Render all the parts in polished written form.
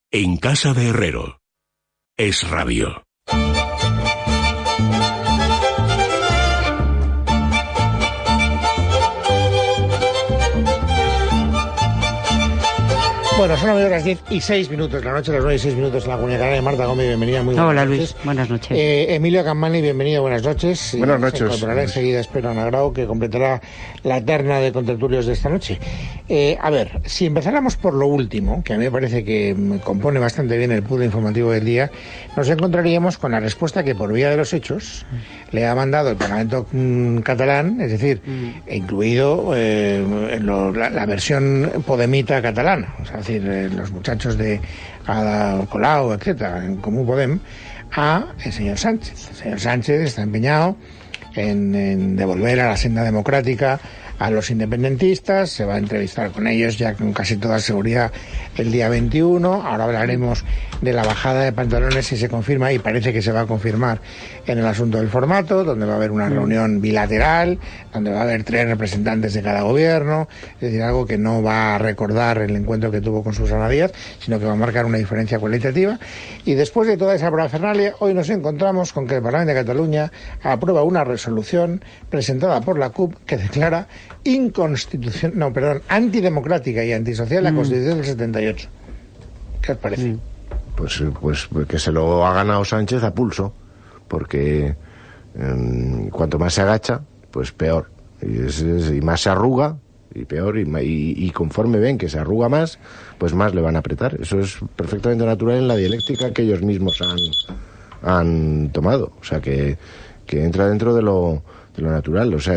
En casa de Herrero. Es Radio. Bueno, son las 10:06, la noche, las 9:06 en la Comunidad Canaria. Marta Gómez, bienvenida, muy buenas Hola, noches. Luis, buenas noches. Emilio Campani, bienvenido, buenas noches. Buenas noches. Se incorporará enseguida, espero, Ana Grau, que completará la terna de contertulios de esta noche. A ver, si empezáramos por lo último, que a mí me parece que compone bastante bien el puzzle informativo del día, nos encontraríamos con la respuesta que por vía de los hechos le ha mandado el Parlamento catalán, es decir, incluido la versión podemita catalana, o sea, es decir, los muchachos de Ada Colau, etcétera, en Comú Podem, a el señor Sánchez. El señor Sánchez está empeñado en devolver a la senda democrática a los independentistas, se va a entrevistar con ellos ya con casi toda seguridad el día 21, ahora hablaremos de la bajada de pantalones si se confirma, y parece que se va a confirmar en el asunto del formato, donde va a haber una reunión bilateral, donde va a haber 3 representantes de cada gobierno, es decir, algo que no va a recordar el encuentro que tuvo con Susana Díaz, sino que va a marcar una diferencia cualitativa. Y después de toda esa parafernalia, hoy nos encontramos con que el Parlamento de Cataluña aprueba una resolución presentada por la CUP que declara antidemocrática y antisocial la Constitución del 78. ¿Qué os parece? Pues que se lo ha ganado Sánchez a pulso, porque cuanto más se agacha, pues peor, y más se arruga, y peor, y conforme ven que se arruga más, pues más le van a apretar. Eso es perfectamente natural en la dialéctica que ellos mismos han tomado, o sea que entra dentro de lo natural. O sea,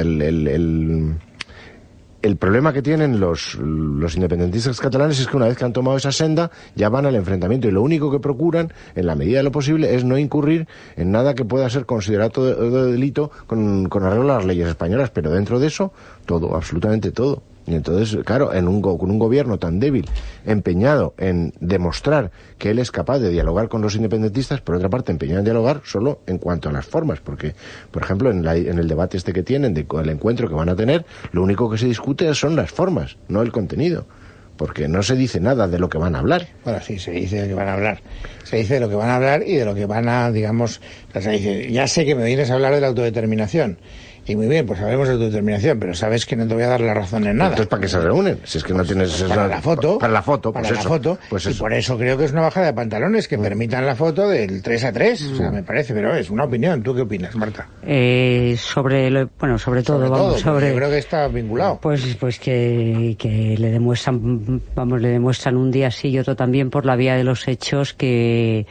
el problema que tienen los independentistas catalanes es que una vez que han tomado esa senda ya van al enfrentamiento, y lo único que procuran, en la medida de lo posible, es no incurrir en nada que pueda ser considerado delito con arreglo a las leyes españolas, pero dentro de eso, todo, absolutamente todo. Y entonces, claro, con un gobierno tan débil, empeñado en demostrar que él es capaz de dialogar con los independentistas, por otra parte empeñado en dialogar solo en cuanto a las formas, porque, por ejemplo, en el debate que tienen, el encuentro que van a tener, lo único que se discute son las formas, no el contenido, porque no se dice nada de lo que van a hablar. Bueno, sí, se dice de lo que van a hablar. Se dice de lo que van a hablar y de lo que van a, digamos, se dice, ya sé que me vienes a hablar de la autodeterminación. Y muy bien, pues hablemos de tu determinación, pero sabes que no te voy a dar la razón en nada. Entonces, ¿para qué se reúnen? Si es que no tienes... Para la foto. Para la foto, pues para eso. La foto. Pues y eso. por eso creo que es una bajada de pantalones que permitan la foto del 3-3. O sea, me parece, pero es una opinión. ¿Tú qué opinas, Marta? Sobre todo, yo creo que está vinculado. Pues que le demuestran un día sí y otro también por la vía de los hechos que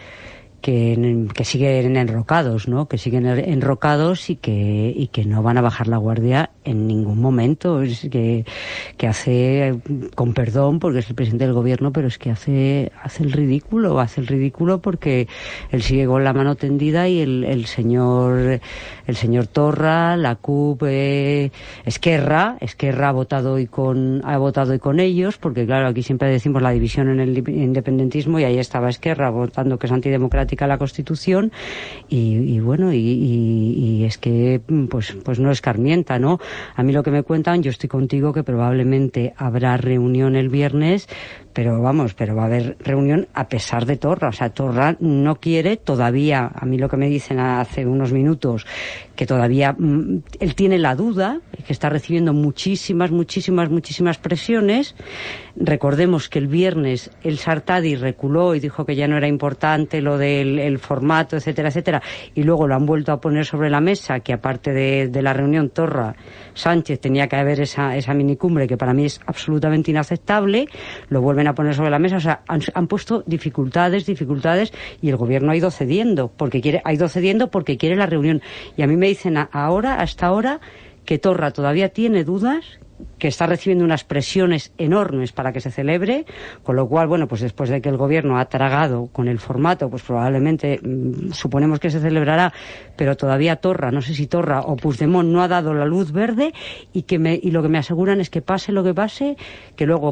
siguen enrocados, ¿no? Que siguen enrocados y que no van a bajar la guardia en ningún momento. Es que hace, con perdón, porque es el presidente del gobierno, pero es que hace el ridículo porque él sigue con la mano tendida y el señor Torra, la CUP, Esquerra ha votado hoy con ellos, porque claro, aquí siempre decimos la división en el independentismo, y ahí estaba Esquerra votando que es antidemocrática la Constitución, y bueno, y es que pues no escarmienta, ¿no? A mí lo que me cuentan, yo estoy contigo, que probablemente habrá reunión el viernes, pero va a haber reunión a pesar de Torra. O sea, Torra no quiere todavía, a mí lo que me dicen hace unos minutos, que todavía él tiene la duda, que está recibiendo muchísimas presiones. Recordemos que el viernes el Sartadi reculó y dijo que ya no era importante lo del formato, etcétera, y luego lo han vuelto a poner sobre la mesa, que aparte de la reunión Torra-Sánchez tenía que haber esa minicumbre, que para mí es absolutamente inaceptable. Lo vuelven a poner sobre la mesa. O sea, han puesto dificultades, y el gobierno ha ido cediendo porque quiere la reunión. Y a mí me dicen hasta ahora que Torra todavía tiene dudas, que está recibiendo unas presiones enormes para que se celebre, con lo cual, bueno, pues después de que el gobierno ha tragado con el formato, pues probablemente suponemos que se celebrará, pero todavía Torra, no sé si Torra o Puigdemont, no ha dado la luz verde, y lo que me aseguran es que pase lo que pase, que luego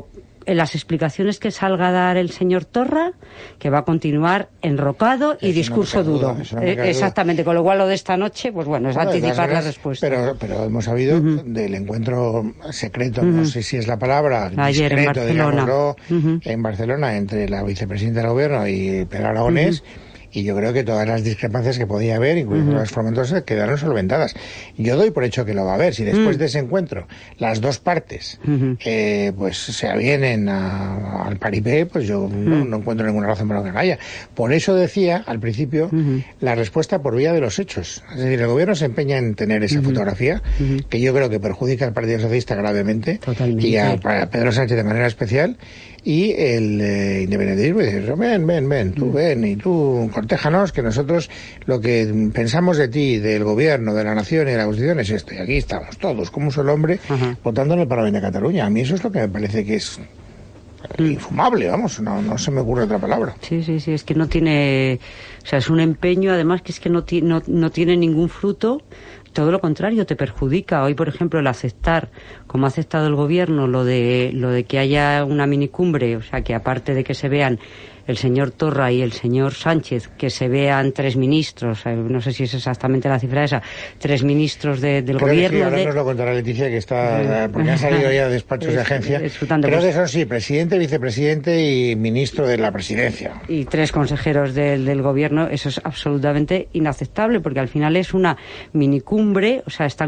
en las explicaciones que salga a dar el señor Torra, que va a continuar enrocado y discurso duro. Exactamente, con lo cual lo de esta noche, pues bueno, es anticipar la respuesta. Pero hemos sabido del encuentro secreto, no sé si es la palabra, ayer discreto, digámoslo, en Barcelona, entre la vicepresidenta del gobierno y Pedro Aragonés, y yo creo que todas las discrepancias que podía haber, incluso las fomentosas, quedaron solventadas. Yo doy por hecho que lo va a haber. Si después de ese encuentro las dos partes pues se avienen al paripé, pues yo no encuentro ninguna razón para que no haya. Por eso decía al principio la respuesta por vía de los hechos. Es decir, el gobierno se empeña en tener esa fotografía, que yo creo que perjudica al Partido Socialista gravemente. Totalmente. Y a Pedro Sánchez de manera especial. Y el independentismo dice, ven, tú ven y tú cortéjanos, que nosotros lo que pensamos de ti, del gobierno, de la nación y de la Constitución es esto, y aquí estamos todos como un solo hombre votando en el Parlamento de Cataluña. A mí eso es lo que me parece que es infumable, vamos, no se me ocurre otra palabra. Sí, es que no tiene, o sea, es un empeño, además que es que no tiene ningún fruto. Todo lo contrario, te perjudica. Hoy, por ejemplo, el aceptar, como ha aceptado el gobierno, lo de que haya una minicumbre, o sea, que aparte de que se vean el señor Torra y el señor Sánchez, que se vean 3 ministros, no sé si es exactamente la cifra esa, 3 ministros del gobierno. Sí, ahora nos lo contará Leticia, que está, porque han salido ya despachos de agencia. Creo que son, sí, presidente, vicepresidente y ministro de la presidencia. Y 3 consejeros del gobierno, eso es absolutamente inaceptable, porque al final es una minicumbre, o sea, está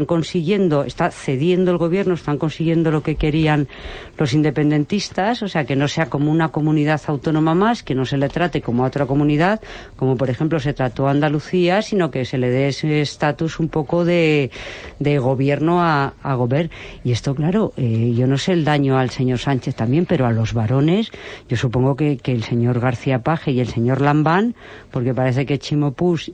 cediendo el gobierno, están consiguiendo lo que querían los independentistas, o sea, que no sea como una comunidad autónoma más, que no se le trate como a otra comunidad, como por ejemplo se trató a Andalucía, sino que se le dé ese estatus un poco de gobierno a gobierno. Y esto, claro, yo no sé el daño al señor Sánchez también, pero a los varones, yo supongo que el señor García Page y el señor Lambán, porque parece que Chimo Puig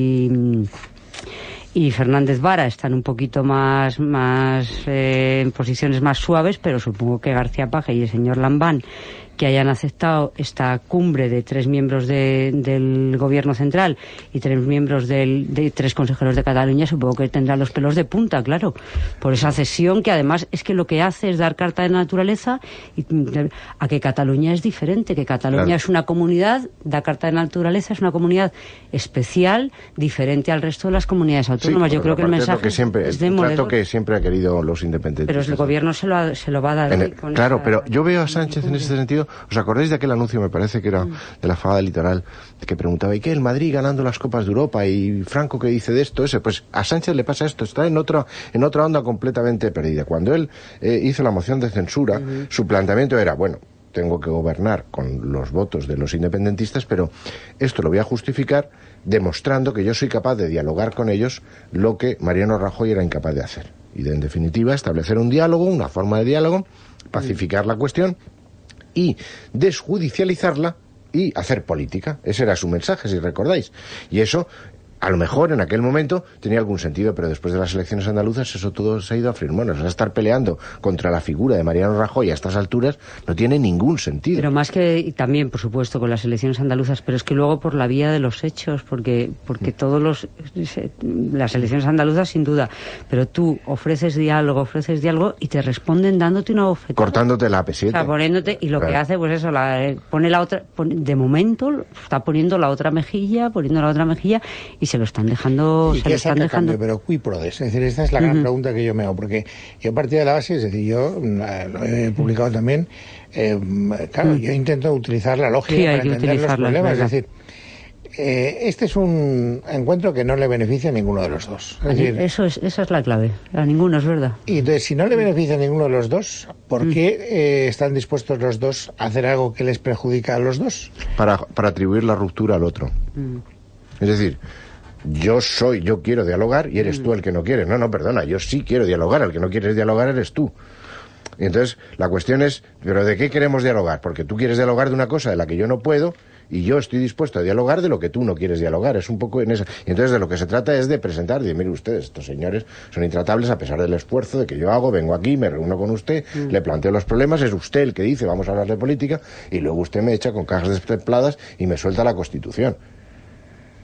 y Fernández Vara están un poquito más en posiciones más suaves, pero supongo que García Page y el señor Lambán, que hayan aceptado esta cumbre de 3 miembros del gobierno central y 3 miembros de 3 consejeros de Cataluña, supongo que tendrán los pelos de punta, claro, por esa cesión que además es que lo que hace es dar carta de naturaleza a que Cataluña es diferente, que Cataluña es una comunidad, da carta de naturaleza, es una comunidad especial, diferente al resto de las comunidades autónomas. Sí, yo creo que el mensaje es de trato que siempre ha querido los independentistas. Pero el gobierno se lo va a dar. Claro, pero yo veo a Sánchez en ese sentido. ¿Os acordáis de aquel anuncio, me parece que era de la Fagada Litoral, que preguntaba, ¿y qué? El Madrid ganando las Copas de Europa, y Franco, ¿qué dice de esto? Pues a Sánchez le pasa esto, está en otra onda completamente perdida. Cuando él hizo la moción de censura, su planteamiento era, bueno, tengo que gobernar con los votos de los independentistas, pero esto lo voy a justificar demostrando que yo soy capaz de dialogar con ellos, lo que Mariano Rajoy era incapaz de hacer. Y en definitiva, establecer un diálogo, una forma de diálogo, pacificar la cuestión y desjudicializarla y hacer política. Ese era su mensaje, si recordáis. Y eso, a lo mejor en aquel momento tenía algún sentido, pero después de las elecciones andaluzas eso todo se ha ido a freír. O sea, estar peleando contra la figura de Mariano Rajoy a estas alturas no tiene ningún sentido. Pero más que, y también por supuesto con las elecciones andaluzas, pero es que luego por la vía de los hechos, porque las elecciones andaluzas sin duda, pero tú ofreces diálogo y te responden dándote una bofetada, cortándote la P7, o sea, poniéndote, y lo que hace pues eso, pone la otra, de momento está poniendo la otra mejilla y se lo están dejando. ¿Y qué saca a cambio? Pero cui prodest. Es decir, esta es la gran pregunta que yo me hago, porque yo partí de la base, es decir, yo lo he publicado también, claro, yo intento utilizar la lógica para entender los problemas, es decir, este es un encuentro que no le beneficia a ninguno de los dos. Es decir, esa es la clave, a ninguno, es verdad. Y entonces, si no le beneficia a ninguno de los dos, ¿por qué están dispuestos los dos a hacer algo que les perjudica a los dos? Para atribuir la ruptura al otro. Es decir, yo quiero dialogar y eres tú el que no quieres. No, perdona, yo sí quiero dialogar, el que no quieres dialogar eres tú. Y entonces la cuestión es, ¿pero de qué queremos dialogar? Porque tú quieres dialogar de una cosa de la que yo no puedo y yo estoy dispuesto a dialogar de lo que tú no quieres dialogar. Es un poco en esa. Y entonces de lo que se trata es de presentar, de mire ustedes, estos señores son intratables a pesar del esfuerzo de que yo hago, vengo aquí, me reúno con usted, le planteo los problemas, es usted el que dice vamos a hablar de política y luego usted me echa con cajas destempladas y me suelta la Constitución.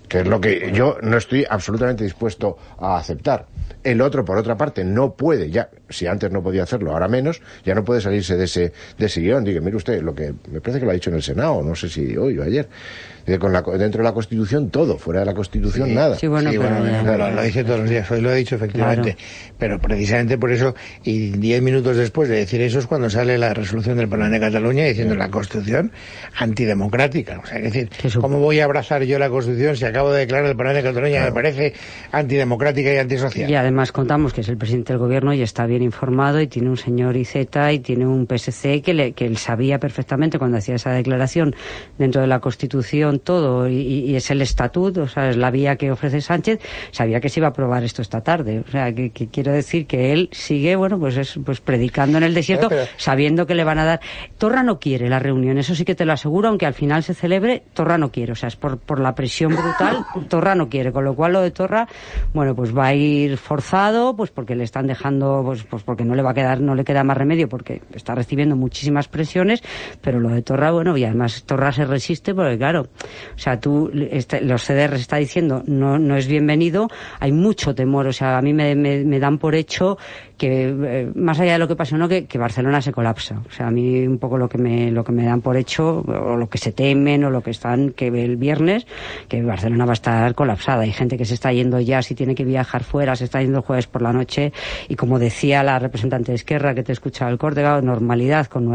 que es lo que yo no estoy absolutamente dispuesto a aceptar. El otro, por otra parte, no puede, ya, si antes no podía hacerlo, ahora menos, ya no puede salirse de ese guión. Diga, mire usted, lo que me parece que lo ha dicho en el Senado, no sé si hoy o ayer, dentro de la Constitución todo, fuera de la Constitución nada. Sí, bueno, claro, lo dice todos los días, hoy lo ha dicho efectivamente, pero precisamente por eso, y 10 minutos después de decir eso es cuando sale la resolución del Parlamento de Cataluña diciendo la Constitución antidemocrática. O sea, es decir, ¿cómo voy a abrazar yo la Constitución si acabo de declarar el Parlamento de Cataluña me parece antidemocrática y antisocial? Y además contamos que es el presidente del gobierno y está bien informado y tiene un señor IZ y tiene un PSC que él sabía perfectamente cuando hacía esa declaración dentro de la Constitución todo y es el estatuto, o sea, es la vía que ofrece Sánchez, sabía que se iba a aprobar esto esta tarde. O sea, que quiero decir que él sigue, bueno, pues predicando en el desierto, sabiendo que le van a dar. Torra no quiere la reunión, eso sí que te lo aseguro, aunque al final se celebre, Torra no quiere, o sea, es por la presión brutal, Torra no quiere, con lo cual lo de Torra, bueno, pues va a ir forzado, pues porque le están dejando, pues porque no le queda más remedio, porque está recibiendo muchísimas presiones, pero lo de Torra, bueno, y además Torra se resiste porque, claro, o sea, los CDR está diciendo no es bienvenido, hay mucho temor, o sea, a mí me dan por hecho que más allá de lo que pasó, ¿no? que Barcelona se colapsa. O sea, a mí un poco lo que me dan por hecho, o lo que se temen, o lo que están, que el viernes, que Barcelona va a estar colapsada. Hay gente que se está yendo ya, si tiene que viajar fuera, se está yendo el jueves por la noche, y como decía la representante de Esquerra que te escuchaba el Córdoba, normalidad, con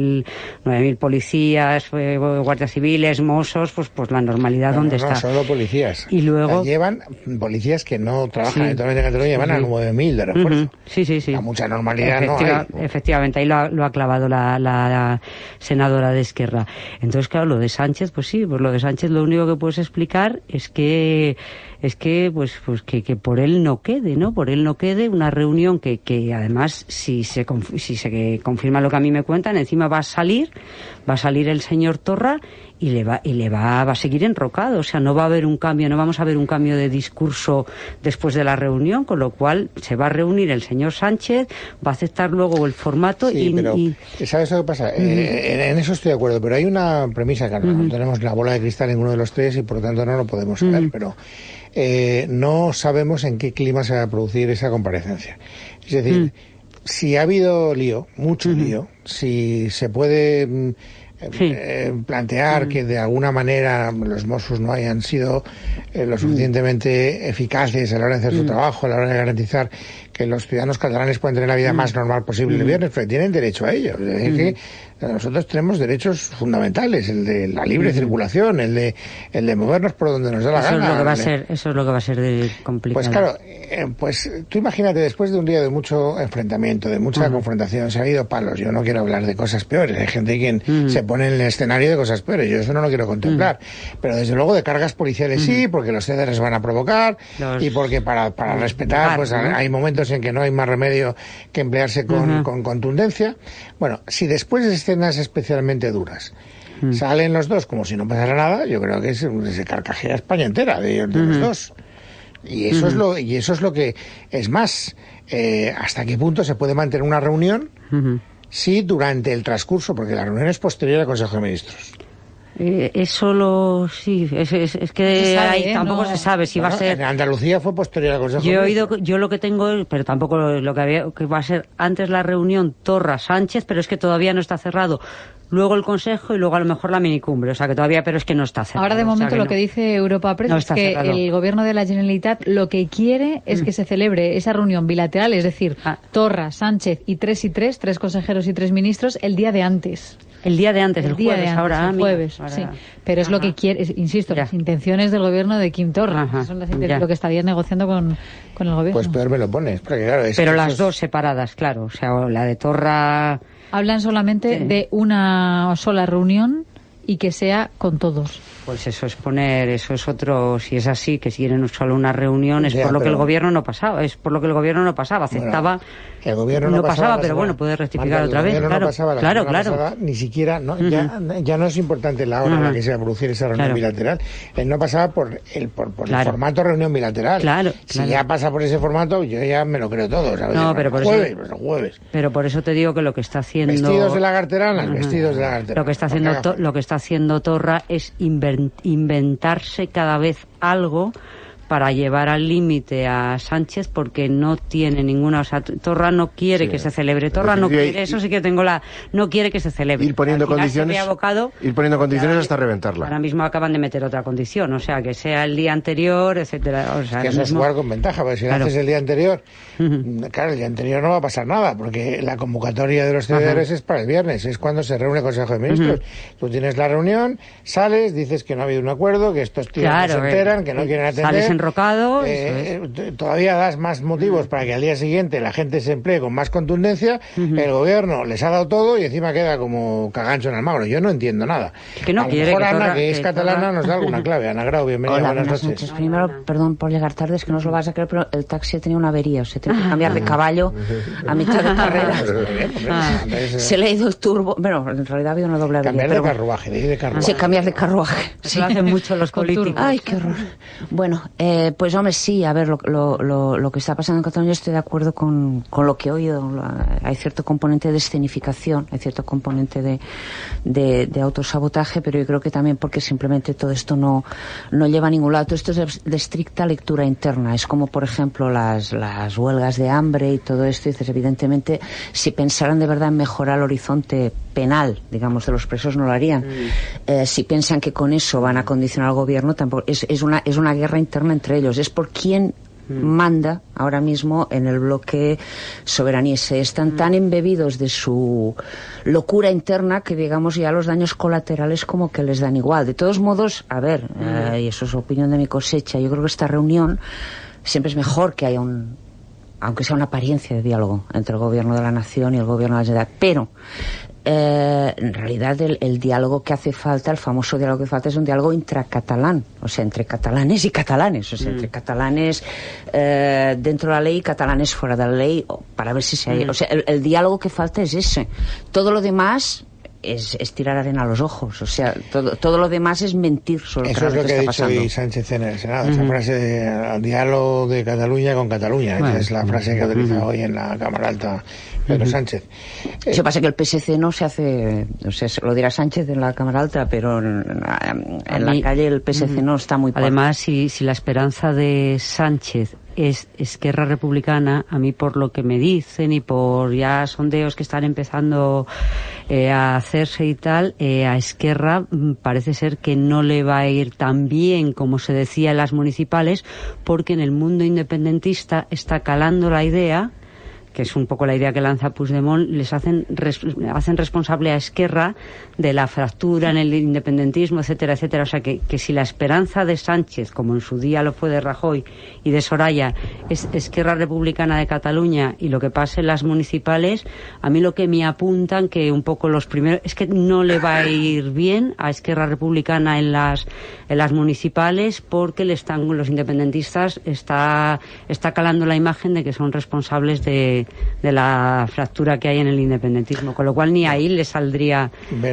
9.000 policías, guardias civiles, mozos, pues la normalidad donde está. No, solo policías. Y luego llevan policías que no trabajan en toda Cataluña, llevan a 9.000 de refuerzo. Sí. A mucha normalidad no hay. Efectivamente, ahí lo ha clavado la senadora de Esquerra. Entonces, claro, lo de Sánchez, pues sí, pues lo de Sánchez lo único que puedes explicar es que por él no quede, ¿no? Por él no quede una reunión que además, si se confirma lo que a mí me cuentan, encima va a salir el señor Torra y va a seguir enrocado, o sea, no va a haber un cambio, no vamos a ver un cambio de discurso después de la reunión, con lo cual se va a reunir el señor Sánchez, va a aceptar luego el formato pero ¿sabes lo que pasa? En eso estoy de acuerdo, pero hay una premisa, que no tenemos la bola de cristal ninguno de los tres y por lo tanto no lo podemos saber, pero no sabemos en qué clima se va a producir esa comparecencia. Es decir, si ha habido lío, mucho lío, si se puede plantear que de alguna manera los Mossos no hayan sido lo suficientemente eficaces a la hora de hacer su trabajo, a la hora de garantizar que los ciudadanos catalanes puedan tener la vida más normal posible el viernes, porque tienen derecho a ello. Es que nosotros tenemos derechos fundamentales, el de la libre circulación, el de movernos por donde nos da la gana. Eso es lo que va a ser complicado. Pues claro, pues tú imagínate, después de un día de mucho enfrentamiento, de mucha confrontación, se han ido palos. Yo no quiero hablar de cosas peores, hay gente quien se pone en el escenario de cosas peores, yo eso no lo quiero contemplar. Pero desde luego de cargas policiales sí, porque los CDRs van a provocar y porque para respetar, pues hay momentos en que no hay más remedio que emplearse con contundencia. Bueno, si después de escenas especialmente duras salen los dos como si no pasara nada, yo creo que se carcajea España entera de los dos. Y eso es lo que es más, hasta qué punto se puede mantener una reunión si durante el transcurso, porque la reunión es posterior al Consejo de Ministros. Es que ahí tampoco se sabe si va a ser. En Andalucía fue posterior al Consejo. Yo lo que tengo, pero tampoco lo que va a ser antes la reunión Torra-Sánchez, pero es que todavía no está cerrado. Luego el Consejo y luego a lo mejor la minicumbre, o sea que todavía, pero es que no está cerrado. Ahora de momento lo que dice Europa Press es que el gobierno de la Generalitat lo que quiere es que se celebre esa reunión bilateral, es decir, Torra, Sánchez y tres consejeros y 3 ministros el día de antes. El día de antes, el jueves. Sí. Pero es lo que quiere, insisto, las intenciones del gobierno de Quim Torra. Son las intenciones, lo que estaría negociando con el gobierno. Pues peor me lo pones, porque claro, pero las dos separadas, claro. O sea, la de Torra. Hablan solamente de una sola reunión y que sea con todos. Pues eso es otro, si es así, que si quieren solo una reunión, es por lo que el gobierno no pasaba, aceptaba. Bueno, el gobierno no pasaba, pero bueno, puede rectificar otra vez. Claro, no pasaba, ni siquiera, ya no es importante la hora en la que se va a producir esa reunión bilateral. Él no pasaba por el formato reunión bilateral. Si ya pasa por ese formato, yo ya me lo creo todo, ¿sabes? No, pero por jueves. Pero por eso te digo que lo que está haciendo. Vestidos de lagarteranas, vestidos de lagarteranas. Lo que está haciendo Torra es inventarse cada vez algo para llevar al límite a Sánchez, porque no tiene ninguna... O sea, Torra no quiere que se celebre. Torra no quiere, eso sí que tengo no quiere que se celebre. Ir poniendo condiciones hasta reventarla. Ahora mismo acaban de meter otra condición, o sea, que sea el día anterior, etcétera. O sea, que eso es jugar con ventaja, porque si lo haces el día anterior, claro, el día anterior no va a pasar nada, porque la convocatoria de los cederes es para el viernes, es cuando se reúne el Consejo de Ministros. Tú tienes la reunión, sales, dices que no ha habido un acuerdo, que estos tíos no se enteran, que no quieren atender. Sales enrocado. Todavía das más motivos para que al día siguiente la gente se emplee con más contundencia. El gobierno les ha dado todo y encima queda como cagancho en Almagro. Yo no entiendo nada. Que no a lo quiere, mejor que Ana, Torra, que es catalana, nos da alguna clave. Ana Grau, bienvenida. Hola, buenas noches. Primero, perdón por llegar tarde, es que no os lo vas a creer, pero el taxi tenía una avería, o sea, tengo que cambiar de caballo a mitad de carrera. Se le ha ido el turbo. Bueno, en realidad ha habido una doble avería. Cambiar de carruaje, de carruaje. Sí, cambiar de carruaje. Eso lo hacen mucho los políticos. Ay, qué horror. Bueno, pues hombre, sí, a ver, lo que está pasando en Cataluña, estoy de acuerdo con lo que he oído. Hay cierto componente de escenificación, hay cierto componente de autosabotaje, pero yo creo que también porque simplemente todo esto no lleva a ningún lado. Todo esto es de estricta lectura interna. Es como, por ejemplo, las huelgas de hambre y todo esto. Y dices, evidentemente, si pensaran de verdad en mejorar el horizonte penal, digamos, de los presos, no lo harían. Si piensan que con eso van a condicionar al gobierno, tampoco. Es una guerra interna entre ellos. Es por quién manda ahora mismo en el bloque soberanista. Están tan embebidos de su locura interna que, digamos, ya los daños colaterales como que les dan igual. De todos modos, a ver, y eso es opinión de mi cosecha, yo creo que esta reunión siempre es mejor que haya aunque sea una apariencia de diálogo entre el gobierno de la nación y el gobierno de la Generalitat, pero en realidad el diálogo que hace falta, el famoso diálogo que falta, es un diálogo intracatalán, o sea, entre catalanes y catalanes, o sea, entre catalanes dentro de la ley y catalanes fuera de la ley, para ver si se hay, o sea, el diálogo que falta es ese. Todo lo demás es tirar arena a los ojos, o sea, todo lo demás es mentir sobre eso lo que es lo que ha dicho pasando. hoy Sánchez en el Senado, esa frase de diálogo de Cataluña con Cataluña, esa es la frase que ha utilizado hoy en la Cámara Alta Pedro Sánchez. Se pasa que el PSC no se hace, o sea, lo dirá Sánchez en la Cámara Alta, pero en la calle el PSC no está muy... Además, si la esperanza de Sánchez es Esquerra Republicana, a mí por lo que me dicen y por ya sondeos que están empezando a hacerse y tal, a Esquerra parece ser que no le va a ir tan bien como se decía en las municipales, porque en el mundo independentista está calando la idea, que es un poco la idea que lanza Puigdemont, les hacen responsable a Esquerra de la fractura en el independentismo, etcétera, etcétera. O sea, que si la esperanza de Sánchez, como en su día lo fue de Rajoy y de Soraya, es Esquerra Republicana de Cataluña y lo que pase en las municipales, a mí lo que me apuntan que un poco los primeros es que no le va a ir bien a Esquerra Republicana en las municipales, porque los independentistas está calando la imagen de que son responsables de la fractura que hay en el independentismo, con lo cual ni ahí le saldría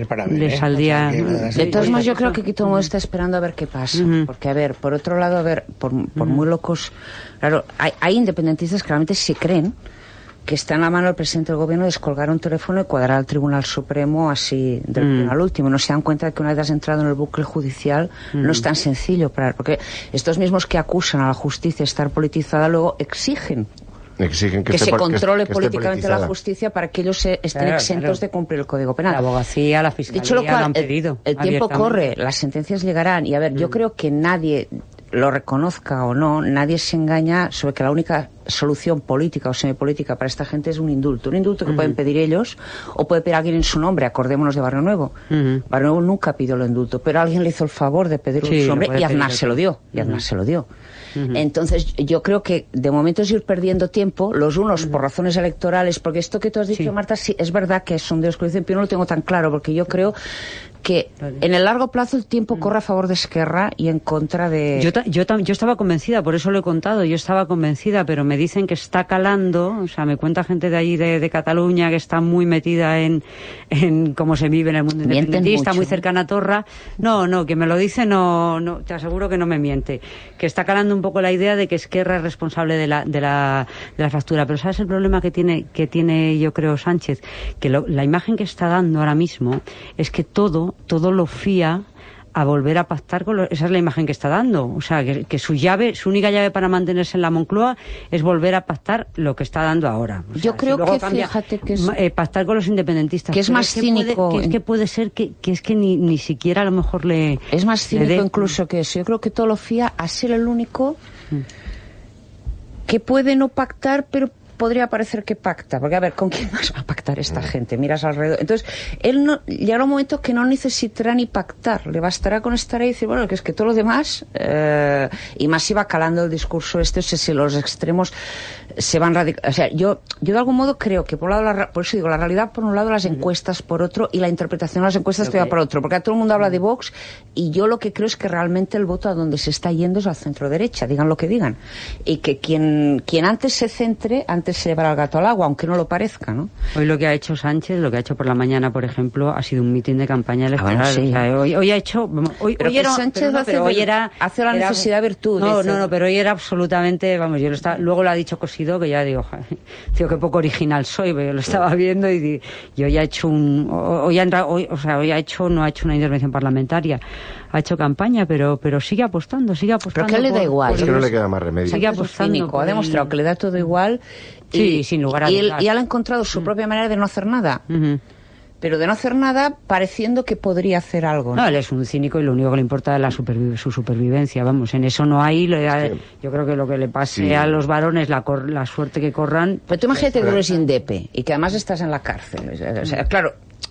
de todos modos, yo creo que aquí todo el mundo está esperando a ver qué pasa, porque a ver, por otro lado, a ver, por muy locos, claro, hay independentistas que realmente se creen que está en la mano del presidente del gobierno descolgar un teléfono y cuadrar al Tribunal Supremo así del primero al último. No se dan cuenta de que una vez has entrado en el bucle judicial no es tan sencillo porque estos mismos que acusan a la justicia de estar politizada luego exigen que se controle políticamente la justicia para que ellos estén exentos de cumplir el Código Penal. La abogacía, la fiscalía dicho lo cual, lo han pedido. El tiempo corre, las sentencias llegarán y a ver, yo creo que nadie, lo reconozca o no, nadie se engaña sobre que la única solución política o semipolítica para esta gente es un indulto que pueden pedir ellos o puede pedir alguien en su nombre. Acordémonos de Barrio Nuevo. Barrio Nuevo nunca pidió el indulto, pero alguien le hizo el favor de pedirlo en su nombre y Aznar se lo dio. Entonces yo creo que de momento es ir perdiendo tiempo, los unos por razones electorales, porque esto que tú has dicho, Marta, sí es verdad que son de los que dicen, pero yo no lo tengo tan claro, porque yo creo que en el largo plazo el tiempo corre a favor de Esquerra y en contra de... Yo estaba convencida, por eso lo he contado, yo estaba convencida, pero me dicen que está calando, o sea, me cuenta gente de allí de Cataluña que está muy metida en cómo se vive en el mundo independentista, muy cercana a Torra. No, que me lo dice, no, te aseguro que no me miente, que está calando un poco la idea de que Esquerra es responsable de la fractura. Pero ¿sabes el problema que tiene yo creo Sánchez? Que la imagen que está dando ahora mismo es que todo todo lo fía a volver a pactar esa es la imagen que está dando. O sea, que su única llave para mantenerse en la Moncloa es volver a pactar lo que está dando ahora. O sea, yo creo que, fíjate que es... pactar con los independentistas. Que es más cínico. Que puede ser que es que ni siquiera a lo mejor le... Es más cínico incluso que eso. Yo creo que todo lo fía a ser el único que puede no pactar, pero podría parecer que pacta, porque a ver, ¿con quién más va a pactar esta gente? Miras alrededor. Entonces, él llegará un momento que no necesitará ni pactar, le bastará con estar ahí y decir, bueno, que es que todo lo demás, y más iba calando el discurso o sea, si los extremos se van radicalizando. O sea, yo de algún modo creo que por un lado, por eso digo, la realidad por un lado, las encuestas por otro, y la interpretación de las encuestas todavía por otro, porque todo el mundo habla de Vox, y yo lo que creo es que realmente el voto a donde se está yendo es al centro derecha, digan lo que digan, y que quien antes se centre, antes se llevará el gato al agua, aunque no lo parezca, ¿no? Hoy lo que ha hecho Sánchez, lo que ha hecho por la mañana, por ejemplo, ha sido un mitin de campaña electoral. Bueno, sí. O sea, hoy ha hecho... Sánchez hace la necesidad virtud. No, pero hoy era absolutamente... Vamos, luego lo ha dicho Cosido, que ya digo, tío, qué poco original soy, pero yo lo estaba viendo y hoy ha hecho no ha hecho una intervención parlamentaria, ha hecho campaña, pero sigue apostando. Pero que le da igual. Es que no le queda más remedio. Sigue apostando. Ha demostrado que le da todo igual. Sí, sin lugar a dudas. Y él ha encontrado su propia manera de no hacer nada. Pero de no hacer nada pareciendo que podría hacer algo. No, él es un cínico y lo único que le importa es su supervivencia. Vamos, en eso no hay... yo creo que lo que le pase a los varones, la suerte que corran... Pero tú imagínate que eres indepe y que además estás en la cárcel. O sea, claro,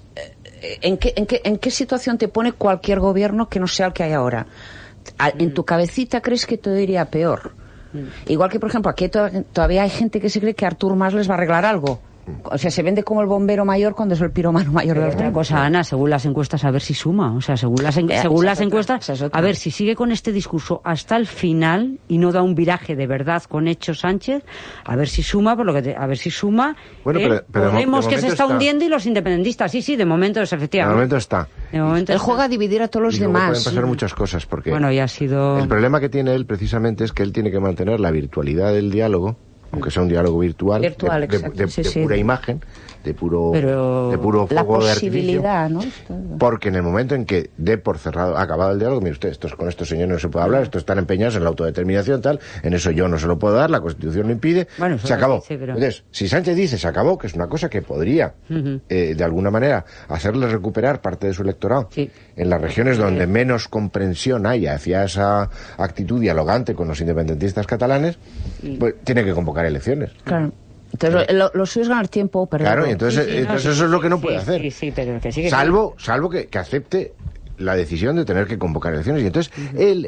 ¿en qué situación te pone cualquier gobierno que no sea el que hay ahora? ¿En tu cabecita crees que todo iría peor? Igual que, por ejemplo, aquí todavía hay gente que se cree que Artur Mas les va a arreglar algo. O sea, se vende como el bombero mayor cuando es el piromano mayor del otra cosa, Ana, según las encuestas, a ver si suma. O sea, según las encuestas, a ver si sigue con este discurso hasta el final y no da un viraje de verdad con hechos Sánchez, a ver si suma, a ver si suma. Bueno, pero Podemos que se está hundiendo y los independentistas. Sí, de momento es efectivamente. De momento está. Él juega a dividir a todos los demás. Pueden pasar muchas cosas, porque ya ha sido... el problema que tiene él precisamente es que él tiene que mantener la virtualidad del diálogo, aunque sea un diálogo virtual de pura imagen, de puro fuego de artificio, ¿no? Porque en el momento en que dé por cerrado, acabado el diálogo, mire usted, con estos señores no se puede hablar, estos están empeñados en la autodeterminación, tal, en eso yo no se lo puedo dar, la Constitución lo impide, se acabó. Entonces, si Sánchez dice se acabó, que es una cosa que podría, de alguna manera, hacerle recuperar parte de su electorado, en las regiones donde menos comprensión hay hacia esa actitud dialogante con los independentistas catalanes, pues tiene que convocar elecciones. Claro. Entonces, lo suyo es ganar tiempo o perder. Claro, entonces eso es lo que no puede hacer. Pero que sigue salvo que acepte la decisión de tener que convocar elecciones. Y entonces él,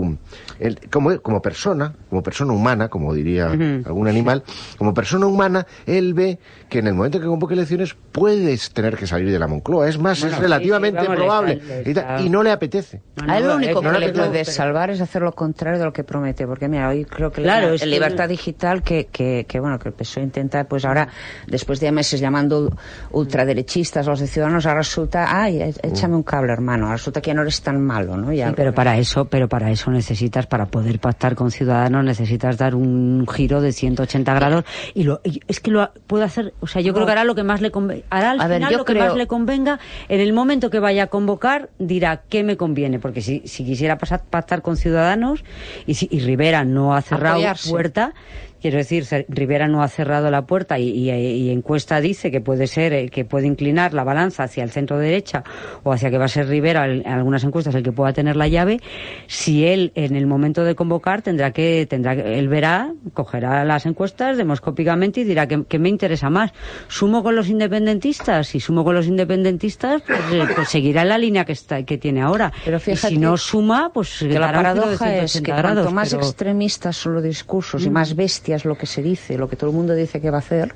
como persona humana, como diría algún animal, como persona humana, él ve que en el momento que convoque elecciones puedes tener que salir de la Moncloa. Es más, es relativamente probable. Y no le apetece. A él lo único que le puede salvar es hacer lo contrario de lo que promete. Porque mira, hoy creo que el Libertad Digital, que el PSOE intenta, pues ahora, después de meses llamando ultraderechistas a los de Ciudadanos, ahora resulta, échame un cable, hermano. Resulta que ya no eres tan malo, ¿no? Ya, pero para eso necesitas, para poder pactar con Ciudadanos, necesitas dar un giro de 180 grados y es que lo puede hacer, o sea, yo creo que hará lo que más le convenga, más le convenga. En el momento que vaya a convocar, dirá qué me conviene, porque si quisiera pactar con Ciudadanos y Rivera no ha cerrado puerta. Quiero decir, Rivera no ha cerrado la puerta y encuesta dice que puede ser, que puede inclinar la balanza hacia el centro derecha o hacia que va a ser Rivera, en algunas encuestas, el que pueda tener la llave. Si él, en el momento de convocar, él verá, cogerá las encuestas demoscópicamente y dirá que me interesa más. ¿Sumo con los independentistas? Si sumo con los independentistas, pues seguirá en la línea que tiene ahora. Pero fíjate, y si no suma, pues que la paradoja es que grados, cuanto más extremistas son los discursos y más bestias lo que se dice, lo que todo el mundo dice que va a hacer,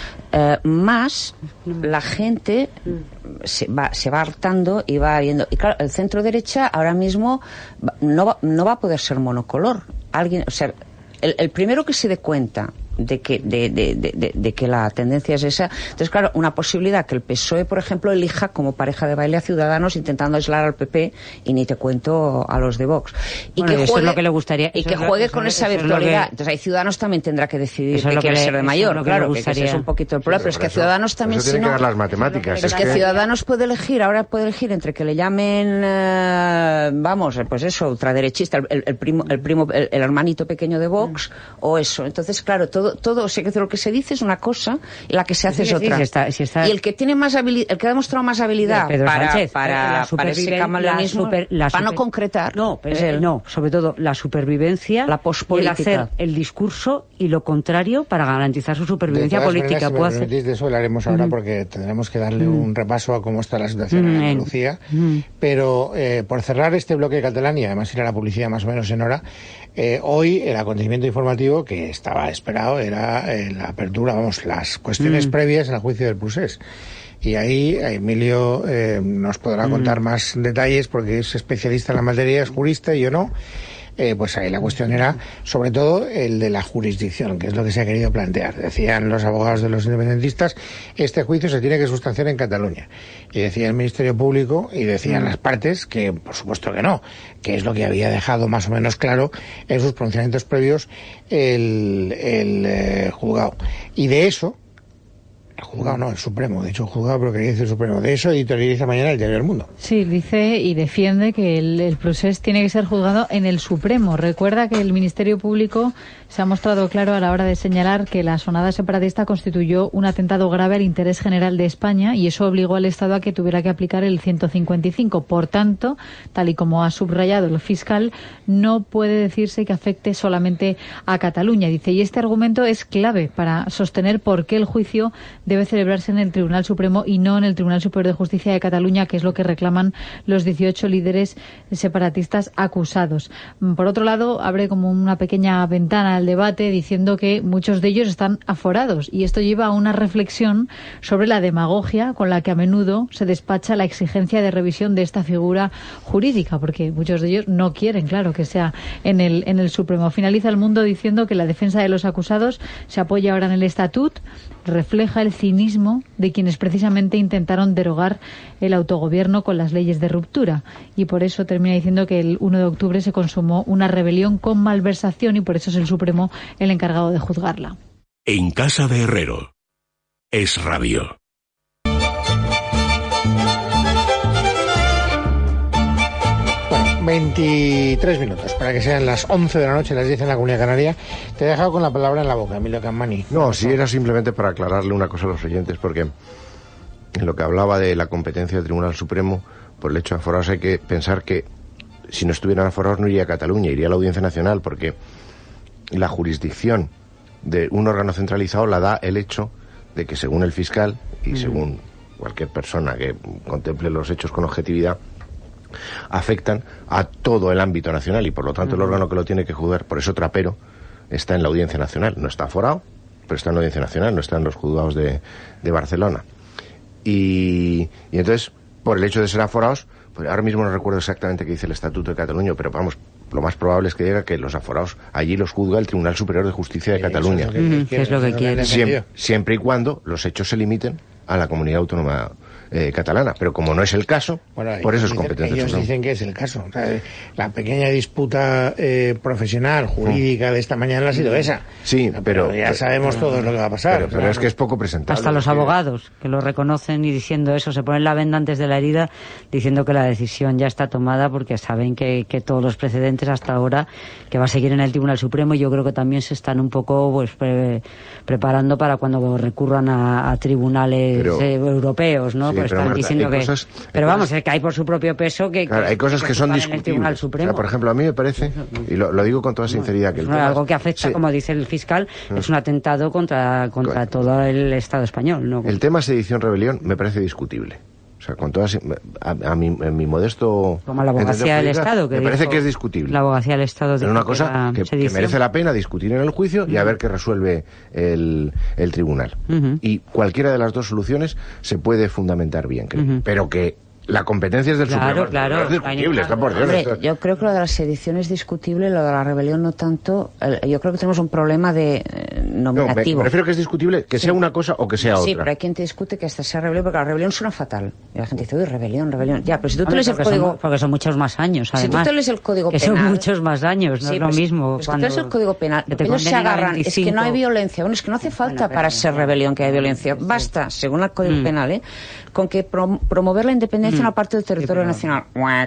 más la gente se va hartando y va viendo. Y claro, el centro derecha ahora mismo no va a poder ser monocolor. El primero que se dé cuenta de que la tendencia es esa. Entonces, claro, una posibilidad que el PSOE, por ejemplo, elija como pareja de baile a Ciudadanos intentando aislar al PP, y ni te cuento a los de Vox. Y bueno, que eso es lo que le gustaría. Y que juegue con esa virtualidad. Entonces, ahí Ciudadanos también tendrá que decidir qué quiere ser de mayor. Claro, que ese es un poquito el problema. Pero es que Ciudadanos también, si no... que dar las matemáticas. Es que Ciudadanos puede elegir, ahora puede elegir entre que le llamen, pues eso, ultraderechista, el hermanito pequeño de Vox, o eso. Entonces, claro, todo, o sea, que lo que se dice es una cosa y la que se hace es otra. Si está... Y el que tiene más habilidad, el que ha demostrado más habilidad para ese camaleonismo, para no concretar. No, no, sobre todo la supervivencia, la pospolítica, y el hacer el discurso y lo contrario para garantizar su supervivencia política. De eso hablaremos ahora porque tendremos que darle un repaso a cómo está la situación en Andalucía. Pero por cerrar este bloque de catalán, y además ir a la publicidad más o menos en hora, hoy el acontecimiento informativo que estaba esperado era la apertura, las cuestiones previas al juicio del Procés. Y ahí Emilio nos podrá contar más detalles porque es especialista en la materia, es jurista y yo no. Pues ahí la cuestión era, sobre todo, el de la jurisdicción, que es lo que se ha querido plantear. Decían los abogados de los independentistas, este juicio se tiene que sustanciar en Cataluña. Y decía el Ministerio Público, y decían las partes, que por supuesto que no, que es lo que había dejado más o menos claro en sus pronunciamientos previos el juzgado. Y de eso, el juzgado no, el Supremo, de hecho el juzgado, pero quería decir el Supremo, de eso editorializa mañana el Diario del Mundo. Sí, dice y defiende que el procés tiene que ser juzgado en el Supremo. Recuerda que el Ministerio Público se ha mostrado claro a la hora de señalar que la sonada separatista constituyó un atentado grave al interés general de España y eso obligó al Estado a que tuviera que aplicar el 155. Por tanto, tal y como ha subrayado el fiscal, no puede decirse que afecte solamente a Cataluña. Dice, y este argumento es clave para sostener por qué el juicio debe celebrarse en el Tribunal Supremo y no en el Tribunal Superior de Justicia de Cataluña, que es lo que reclaman los 18 líderes separatistas acusados. Por otro lado, abre como una pequeña ventana al debate diciendo que muchos de ellos están aforados y esto lleva a una reflexión sobre la demagogia con la que a menudo se despacha la exigencia de revisión de esta figura jurídica, porque muchos de ellos no quieren, claro, que sea en el Supremo. Finaliza El Mundo diciendo que la defensa de los acusados se apoya ahora en el Estatut, refleja el cinismo de quienes precisamente intentaron derogar el autogobierno con las leyes de ruptura y por eso termina diciendo que el 1 de octubre se consumó una rebelión con malversación y por eso es el Supremo el encargado de juzgarla. En casa de Herrero, Es Radio. Bueno, 23 minutos para que sean las 11 de la noche, las 10 en la Comunidad Canaria. Te he dejado con la palabra en la boca, Emilio Campmany. No, sí, era simplemente para aclararle una cosa a los oyentes, porque en lo que hablaba de la competencia del Tribunal Supremo, por el hecho de aforados, hay que pensar que si no estuvieran aforados no iría a Cataluña, iría a la Audiencia Nacional, porque la jurisdicción de un órgano centralizado la da el hecho de que, según el fiscal y según cualquier persona que contemple los hechos con objetividad, afectan a todo el ámbito nacional y por lo tanto el órgano que lo tiene que juzgar, por eso Trapero está en la Audiencia Nacional, no está aforado, pero está en la Audiencia Nacional, no está en los juzgados de Barcelona. Y entonces, por el hecho de ser aforados, pues ahora mismo no recuerdo exactamente qué dice el Estatuto de Cataluña, pero vamos, lo más probable es que diga que los aforados allí los juzga el Tribunal Superior de Justicia de Cataluña. Es lo que quiere. Siempre y cuando los hechos se limiten a la comunidad autónoma catalana, pero como no es el caso, bueno, por eso es competencia. Ellos dicen que es el caso. O sea, la pequeña disputa profesional, jurídica de esta mañana ha sido esa. Sí, pero ya sabemos todos lo que va a pasar. Pero es que es poco presentable. Hasta los abogados, que lo reconocen y diciendo eso, se ponen la venda antes de la herida, diciendo que la decisión ya está tomada porque saben que todos los precedentes hasta ahora, que va a seguir en el Tribunal Supremo, y yo creo que también se están un poco pues preparando para cuando recurran a tribunales europeos, ¿no? Sí, pues están Marta, diciendo que... Pero vamos, es que hay por su propio peso que... Claro, hay cosas que son discutibles. En el Tribunal Supremo. O sea, por ejemplo, a mí me parece, y lo digo con toda sinceridad, que el tema algo que afecta, como dice el fiscal, es un atentado contra todo el Estado español, ¿no? El tema sedición-rebelión me parece discutible. O sea, con todas, en mi modesto... Como la abogacía del Estado. Me parece que es discutible. La abogacía del Estado... Es una cosa que merece la pena discutir en el juicio y a ver qué resuelve el tribunal. Y cualquiera de las dos soluciones se puede fundamentar bien, creo. Pero que la competencia es del Supremo. Claro. Es discutible, está por Dios. Hombre, yo creo que lo de la sedición es discutible, lo de la rebelión no tanto. Yo creo que tenemos un problema de nominativo. Me refiero que es discutible que sea una cosa o que sea otra. Sí, pero hay quien te discute que hasta sea rebelión, porque la rebelión suena fatal. Y la gente dice, uy, rebelión. Ya, pero si tú te lees el código... Porque son muchos más años, además. Si tú te lees el código penal... Que son muchos más años, no es lo mismo. Si tú lees el código penal, ellos se agarran, es que no hay violencia. Bueno, es que no hace falta para ser rebelión que haya violencia. Basta, según el código penal, con que promover la independencia en una parte del territorio nacional.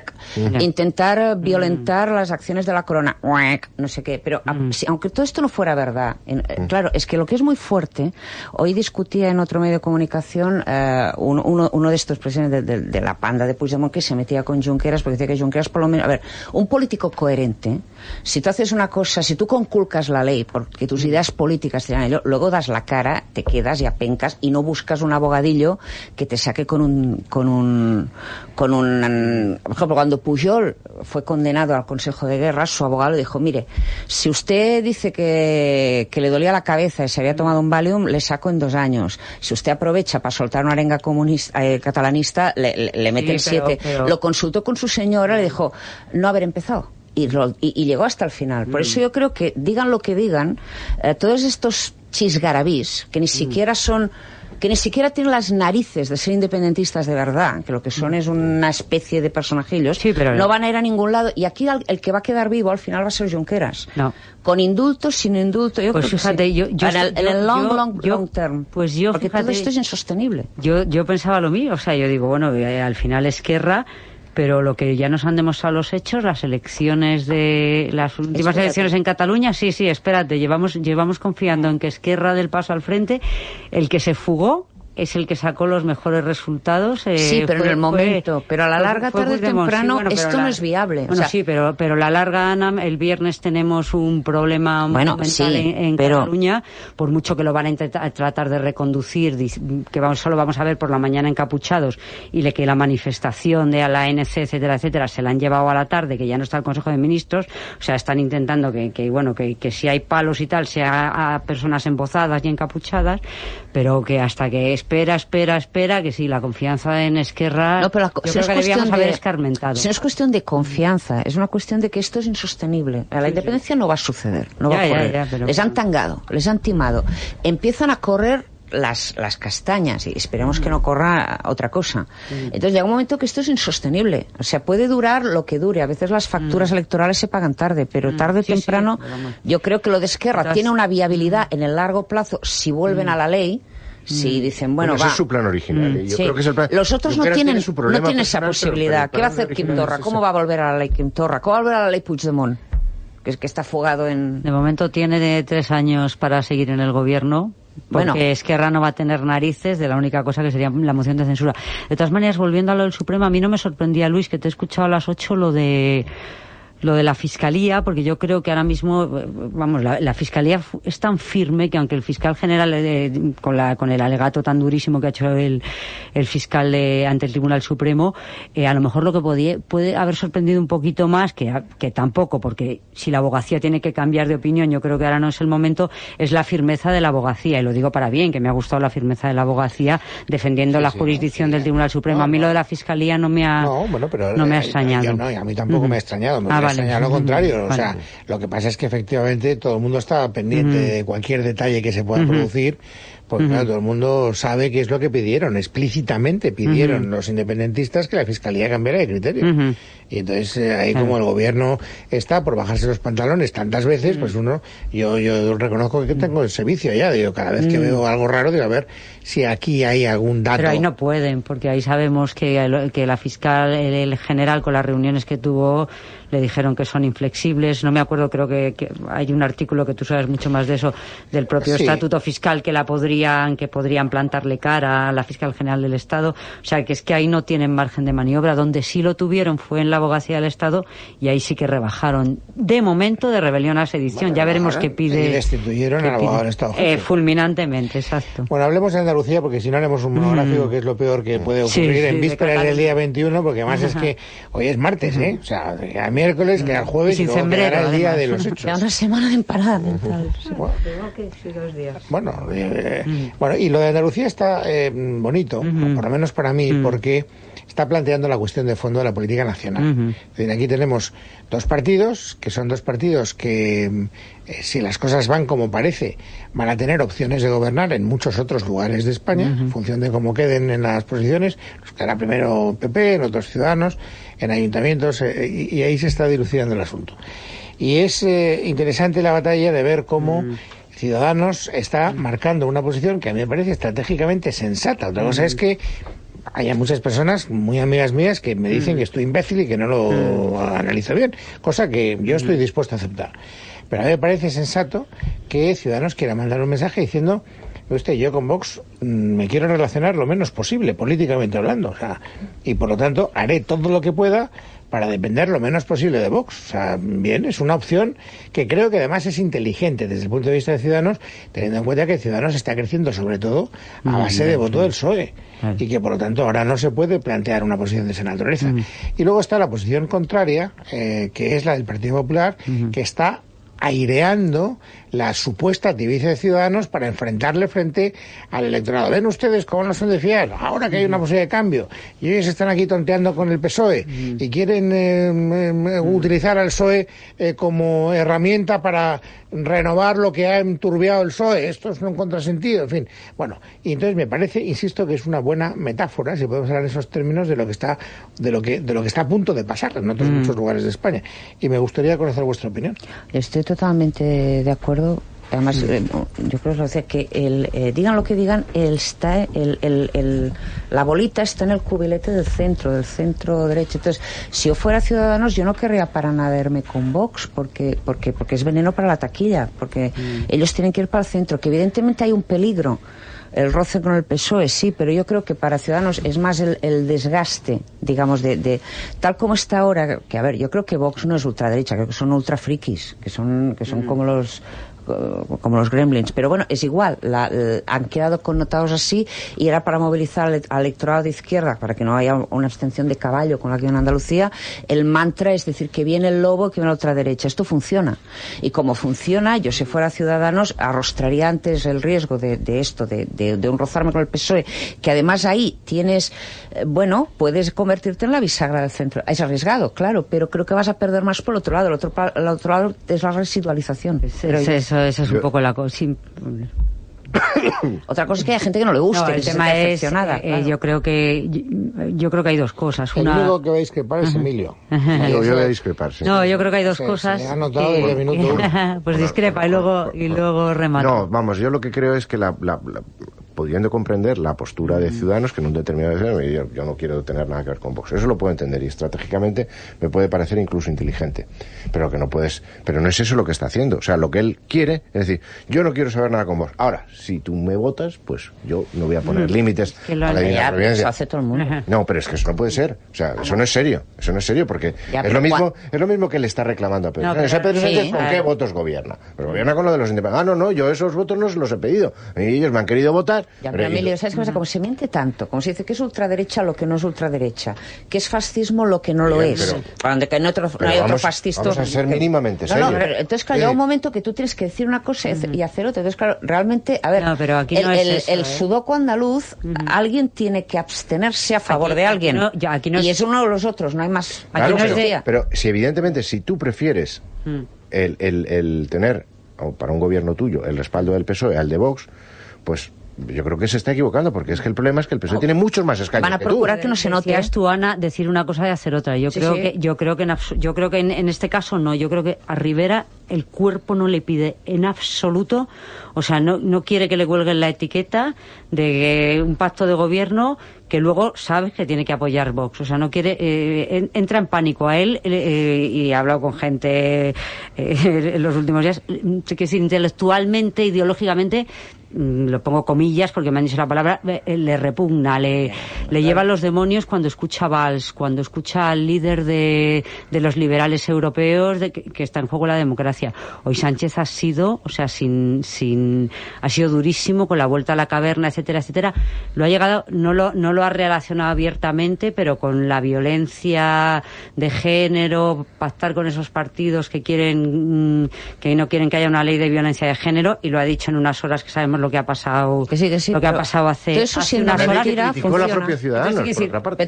Intentar violentar las acciones de la corona. No sé qué. Pero aunque todo esto no fuera verdad, claro, es que lo que es muy fuerte, hoy discutía en otro medio de comunicación uno de estos presidentes de la panda de Puigdemont que se metía con Junqueras, porque decía que Junqueras por lo menos... A ver, un político coherente, si tú haces una cosa, si tú conculcas la ley porque tus ideas políticas te dan ello, luego das la cara, te quedas y apencas y no buscas un abogadillo que te saque con un por ejemplo, cuando Pujol fue condenado al Consejo de Guerra, su abogado le dijo, mire, si usted dice que le dolía la cabeza y se había tomado un Valium, le saco en 2 años. Si usted aprovecha para soltar una arenga catalanista, le mete el 7. Lo consultó con su señora, le dijo no haber empezado. Y llegó hasta el final. Por eso yo creo que digan lo que digan, todos estos chisgarabís, que ni siquiera tienen las narices de ser independentistas de verdad, que lo que son es una especie de personajillos, no van a ir a ningún lado. Y aquí el que va a quedar vivo al final va a ser Junqueras. No. Con indultos, sin indulto, yo pues creo fíjate, que sí. En el long term. Pues yo, porque fíjate, todo esto es insostenible. Yo pensaba lo mismo, o sea, yo digo, bueno, al final Esquerra... Pero lo que ya nos han demostrado los hechos, las últimas elecciones en Cataluña, sí, espérate, llevamos confiando en que Esquerra del paso al frente, el que se fugó es el que sacó los mejores resultados. Sí, pero en el momento, pero a la larga, tarde o temprano, esto no es viable. Bueno, sí, pero la larga, Ana, el viernes tenemos un problema monumental en Cataluña, por mucho que lo van a tratar de reconducir, que solo vamos a ver por la mañana encapuchados, y que la manifestación de la ANC, etcétera, etcétera, se la han llevado a la tarde, que ya no está el Consejo de Ministros, o sea, están intentando que si hay palos y tal, sea a personas embozadas y encapuchadas, pero que hasta que espera, que sí, la confianza en Esquerra, yo creo que debíamos haber escarmentado. No es cuestión de confianza, es una cuestión de que esto es insostenible. La independencia no va a suceder, no va a correr. Les han tangado, les han timado. Empiezan a correr las castañas y esperemos que no corra otra cosa. Entonces llega un momento que esto es insostenible. O sea, puede durar lo que dure. A veces las facturas electorales se pagan tarde, pero tarde o temprano yo creo que lo de Esquerra tiene una viabilidad en el largo plazo si vuelven a la ley. Si dicen, bueno, ese es su plan original. Yo creo que es el plan. Los otros no tienen esa posibilidad. ¿Qué va a hacer Quim Torra? ¿Cómo va a volver a la ley Quim Torra? ¿Cómo va a volver a la ley Puigdemont? Que está fugado en... De momento tiene 3 años para seguir en el gobierno. Porque Esquerra no va a tener narices de la única cosa que sería la moción de censura. De todas maneras, volviendo a lo del Supremo, a mí no me sorprendía, Luis, que te he escuchado a las 8 lo de la Fiscalía, porque yo creo que ahora mismo, la Fiscalía es tan firme que aunque el fiscal general, con el alegato tan durísimo que ha hecho el fiscal ante el Tribunal Supremo, a lo mejor lo que puede haber sorprendido un poquito más, que tampoco, porque si la abogacía tiene que cambiar de opinión, yo creo que ahora no es el momento, es la firmeza de la abogacía, y lo digo para bien, que me ha gustado la firmeza de la abogacía defendiendo la jurisdicción del Tribunal Supremo. A mí lo de la Fiscalía no me ha extrañado. A mí tampoco me ha extrañado. A lo contrario, o sea, lo que pasa es que efectivamente todo el mundo está pendiente de cualquier detalle que se pueda producir, porque claro, todo el mundo sabe qué es lo que pidieron, explícitamente pidieron los independentistas que la Fiscalía cambiara de criterio. Y entonces ahí como el gobierno está por bajarse los pantalones tantas veces, pues yo reconozco que tengo el servicio ya, digo, cada vez que veo algo raro, digo, a ver si aquí hay algún dato. Pero ahí no pueden, porque ahí sabemos que la fiscal, el general, con las reuniones que tuvo, le dijeron que son inflexibles. No me acuerdo, creo que hay un artículo que tú sabes mucho más de eso, del propio estatuto fiscal, que podrían plantarle cara a la fiscal general del Estado. O sea, que es que ahí no tienen margen de maniobra. Donde sí lo tuvieron fue en la abogacía del Estado, y ahí sí que rebajaron. De momento, de rebelión a sedición. Ya veremos qué pide. Y destituyeron al abogado del Estado. Fulminantemente, exacto. Bueno, hablemos de Andalucía, porque si no haremos un monográfico, que es lo peor que puede ocurrir en vísperas del día 21, porque además es que hoy es martes, O sea, a miércoles, que al jueves, y luego quedará el día de los hechos. Ya una semana de emparada mental. Bueno, Bueno, y lo de Andalucía está bonito, por lo menos para mí, porque está planteando la cuestión de fondo de la política nacional. Es decir, aquí tenemos dos partidos, que son dos partidos que, si las cosas van como parece, van a tener opciones de gobernar en muchos otros lugares de España, en función de cómo queden en las posiciones. Nos quedará primero PP, en otros Ciudadanos, en ayuntamientos, y ahí se está dilucidando el asunto. Y es interesante la batalla de ver cómo Ciudadanos está marcando una posición que a mí me parece estratégicamente sensata. Otra cosa es que hay muchas personas muy amigas mías que me dicen que estoy imbécil y que no lo analizo bien, cosa que yo estoy dispuesto a aceptar. Pero a mí me parece sensato que Ciudadanos quiera mandar un mensaje diciendo: usted, yo con Vox me quiero relacionar lo menos posible, políticamente hablando, o sea, y por lo tanto haré todo lo que pueda para depender lo menos posible de Vox. O sea, bien, es una opción que creo que además es inteligente desde el punto de vista de Ciudadanos, teniendo en cuenta que Ciudadanos está creciendo sobre todo a base de voto del PSOE, y que por lo tanto ahora no se puede plantear una posición de esa naturaleza. Y luego está la posición contraria, que es la del Partido Popular, que está aireando la supuesta tibieza de Ciudadanos para enfrentarle frente al electorado. ¿Ven ustedes cómo no son de fiar? Ahora que hay una posibilidad de cambio y ellos están aquí tonteando con el PSOE y quieren utilizar al PSOE como herramienta para renovar lo que ha enturbiado el PSOE. Esto es un contrasentido, en fin. Bueno, y entonces me parece, insisto, que es una buena metáfora, si podemos hablar en esos términos, de lo que está a punto de pasar en otros muchos lugares de España. Y me gustaría conocer vuestra opinión. Estoy totalmente de acuerdo. Además, yo creo que digan lo que digan, la bolita está en el cubilete del centro derecho. Entonces, si yo fuera Ciudadanos, yo no querría para nada irme con Vox, porque es veneno para la taquilla, porque ellos tienen que ir para el centro, que evidentemente hay un peligro. El roce con el PSOE, sí, pero yo creo que para Ciudadanos es más el desgaste, digamos, de tal como está ahora, que a ver, yo creo que Vox no es ultraderecha, creo que son ultrafrikis, que son como los gremlins, pero bueno, es igual, han quedado connotados así, y era para movilizar al electorado de izquierda, para que no haya una abstención de caballo con la que en Andalucía. El mantra es decir que viene el lobo, que viene la ultraderecha. Esto funciona, y como funciona, yo si fuera Ciudadanos arrostraría antes el riesgo de esto, de un rozarme con el PSOE, que además ahí tienes, puedes convertirte en la bisagra del centro. Es arriesgado, claro, pero creo que vas a perder más por el otro lado. El otro lado es la residualización. Eso es un poco la cosa. Otra cosa es que hay gente que no le guste, el tema es claro. yo creo que hay dos cosas. El único que va a discrepar es Emilio. Yo voy a discrepar, sí. No, yo creo que hay dos cosas. Se ha notado desde el minuto uno. Pues discrepa y luego remata. No, vamos, yo lo que creo es que pudiendo comprender la postura de Ciudadanos, que en un determinado yo no quiero tener nada que ver con Vox, eso lo puedo entender, y estratégicamente me puede parecer incluso inteligente, pero no es eso lo que está haciendo. O sea, lo que él quiere es decir, yo no quiero saber nada con Vox. Ahora, si tú me votas, pues yo no voy a poner límites a la divina providencia. Eso hace todo el mundo. No, pero es que eso no puede ser. O sea, eso no es serio, porque es lo mismo que le está reclamando a Pedro Sánchez. Pedro Sánchez, ¿con qué votos gobierna? Pues gobierna con lo de los independientes. No, yo esos votos no se los he pedido. Ellos me han querido votar. Ya, pero Emilio, ¿sabes qué pasa? Como se miente tanto, como se dice que es ultraderecha lo que no es ultraderecha, que es fascismo lo que no lo es, donde que no hay otro fascista. Vamos a ser mínimamente serios. Pero entonces, claro, llega un momento que tú tienes que decir una cosa y hacer otra. Entonces, claro, realmente, a ver, pero aquí no es eso, el sudoku andaluz, alguien tiene que abstenerse a favor de alguien. Y es uno de los otros, no hay más. Claro, pero si tú prefieres el tener, para un gobierno tuyo, el respaldo del PSOE al de Vox, pues yo creo que se está equivocando, porque es que el problema es que el PSOE tiene muchos más escaños. Van a procurar que no se note. Decías tú, Ana, decir una cosa y hacer otra. Yo creo que en este caso no. Yo creo que a Rivera el cuerpo no le pide en absoluto, o sea, no quiere que le cuelguen la etiqueta de un pacto de gobierno que luego sabes que tiene que apoyar Vox. O sea, no quiere, entra en pánico a él, y he hablado con gente en los últimos días, que decir, intelectualmente, ideológicamente, lo pongo comillas porque me han dicho la palabra, le repugna, le lleva los demonios cuando escucha Valls, cuando escucha al líder de los liberales europeos, que está en juego la democracia. Hoy Sánchez ha sido, o sea, ha sido durísimo con la vuelta a la caverna, etcétera, etcétera. Lo ha llegado, no lo lo ha relacionado abiertamente, pero con la violencia de género, pactar con esos partidos que no quieren que haya una ley de violencia de género, y lo ha dicho en unas horas que sabemos lo que ha pasado, que sí, lo que ha pasado hace unas horas. Criticó la propia Ciudadanos, por otra parte.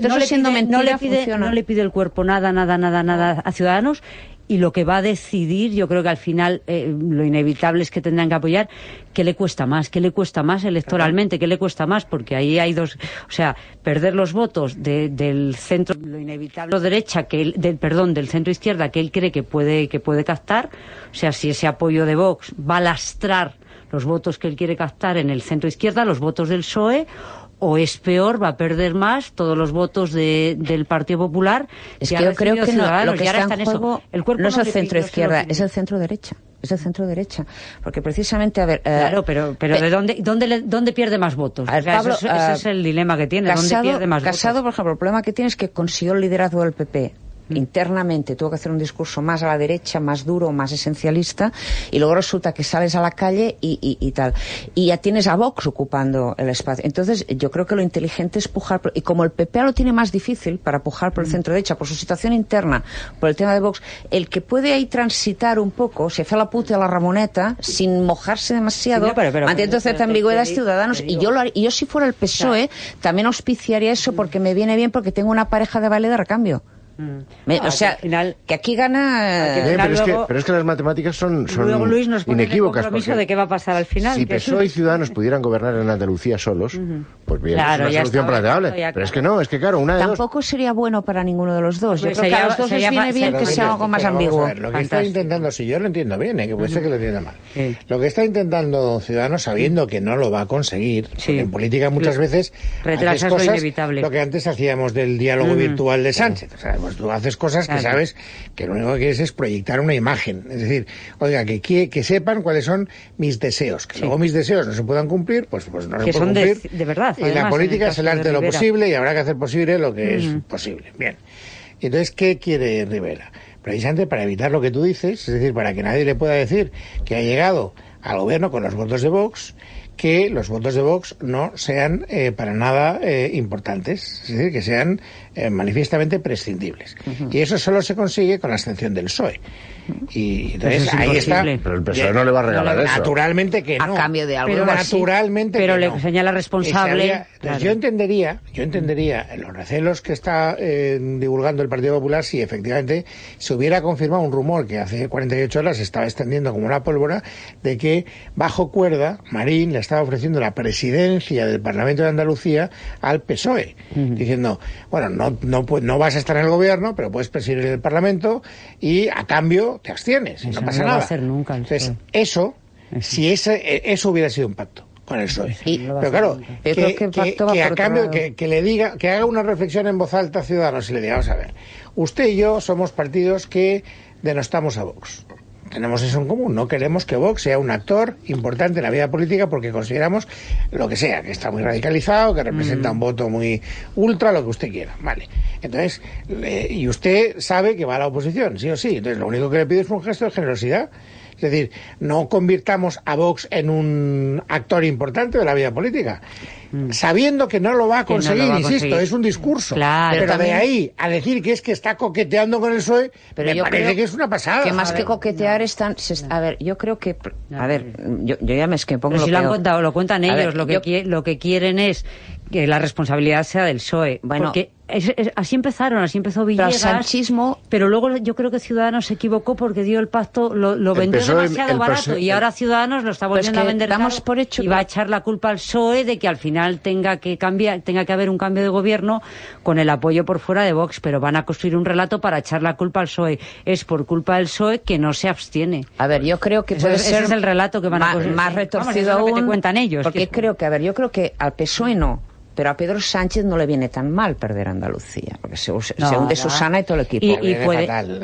No le pide el cuerpo nada a Ciudadanos, y lo que va a decidir, yo creo que al final lo inevitable es que tendrán que apoyar. ¿Qué le cuesta más electoralmente? ¿Qué le cuesta más? Porque ahí hay dos, o sea, perder los votos del centro, lo inevitable derecha, del centro izquierda, que él cree que puede captar, o sea, si ese apoyo de Vox va a lastrar los votos que él quiere captar en el centro izquierda, los votos del PSOE, o es peor, va a perder más todos los votos del Partido Popular. Es que yo creo que no, lo que está en juego no es el centro izquierda, es el centro derecha. Es el centro derecha, porque precisamente, a ver... claro, pero ¿de dónde pierde más votos? A ver, Pablo, ese es el dilema que tiene, ¿dónde pierde más votos? Casado, por ejemplo, el problema que tiene es que consiguió el liderazgo del PP. Internamente tuvo que hacer un discurso más a la derecha, más duro, más esencialista, y luego resulta que sales a la calle y tal. Y ya tienes a Vox ocupando el espacio. Entonces, yo creo que lo inteligente es pujar, y como el PP lo tiene más difícil para pujar por el centro derecha, por su situación interna, por el tema de Vox, el que puede ahí transitar un poco, se hace la puta a la Ramoneta, sin mojarse demasiado, manteniendo cierta ambigüedad, Ciudadanos, y yo si fuera el PSOE, también auspiciaría eso, porque me viene bien, porque tengo una pareja de vale de recambio. O sea, que aquí gana... pero es que las matemáticas son luego Luis nos pone inequívocas. El compromiso de qué va a pasar al final. Si PSOE y Ciudadanos pudieran gobernar en Andalucía solos, pues bien, claro, es una solución planteable. Pero es que no, es que claro, una de tampoco dos. Sería bueno para ninguno de los dos. Yo creo que a los dos les viene bien que sea algo más ambiguo. Lo que está intentando, si yo lo entiendo bien, que puede ser que lo entienda mal. Lo que está intentando Ciudadanos, sabiendo que no lo va a conseguir, porque en política muchas veces haces cosas, lo inevitable. Lo que antes hacíamos del diálogo virtual de Sánchez. O sea, pues tú haces cosas que sabes que lo único que quieres es proyectar una imagen. Es decir, oiga, que sepan cuáles son mis deseos. Que luego mis deseos no se puedan cumplir, pues no se pueden cumplir. De verdad. Y la política es el arte de lo posible, y habrá que hacer posible lo que es posible. Bien. Entonces, ¿qué quiere Rivera? Precisamente para evitar lo que tú dices, es decir, para que nadie le pueda decir que ha llegado al gobierno con los votos de Vox, que los votos de Vox no sean para nada importantes, es decir, que sean manifiestamente prescindibles. Y eso solo se consigue con la abstención del PSOE. Y entonces ahí está. Pero el PSOE no le va a regalar eso. Naturalmente que no. A cambio de algo. Pero naturalmente pero que le no. señala responsable. Claro. Yo entendería los recelos que está divulgando el Partido Popular si efectivamente se hubiera confirmado un rumor que hace 48 horas se estaba extendiendo como una pólvora, de que bajo cuerda Marín le estaba ofreciendo la presidencia del Parlamento de Andalucía al PSOE, diciendo, bueno, no vas a estar en el gobierno, pero puedes presidir el Parlamento y a cambio te abstienes y no pasa nada. No va a hacer nunca. Entonces, eso hubiera sido un pacto con el PSOE. Pero claro, que a cambio que le diga, que haga una reflexión en voz alta a Ciudadanos y le diga, vamos a ver, usted y yo somos partidos que denostamos a Vox. Tenemos eso en común, no queremos que Vox sea un actor importante en la vida política porque consideramos lo que sea, que está muy radicalizado, que representa un voto muy ultra, lo que usted quiera, vale. Entonces, y usted sabe que va a la oposición, sí o sí, entonces lo único que le pido es un gesto de generosidad. Es decir, no convirtamos a Vox en un actor importante de la vida política, sabiendo que no lo va a conseguir, insisto, es un discurso. Claro, pero también, de ahí a decir que es que está coqueteando con el PSOE, pero me parece que es una pasada. Que más que coquetear están... A ver, yo creo que... A ver, yo ya me es que pongo... Pero si lo han contado, lo cuentan ellos, ver, lo que quieren es que la responsabilidad sea del PSOE. Bueno, porque así empezó Villegas, sanchismo, pero luego yo creo que Ciudadanos se equivocó porque dio el pacto, lo vendió demasiado barato, y ahora Ciudadanos lo está volviendo a vender caro, por hecho y va a echar la culpa al PSOE de que al final tenga que haber un cambio de gobierno con el apoyo por fuera de Vox, pero van a construir un relato para echar la culpa al PSOE. Es por culpa del PSOE que no se abstiene. A ver, yo creo que puede ser ese es el relato que van a construir. Más retorcido aún, que te cuentan ellos. Porque yo creo que al PSOE no. Pero a Pedro Sánchez no le viene tan mal perder Andalucía, porque se hunde Susana y todo el equipo. Y puede... fatal,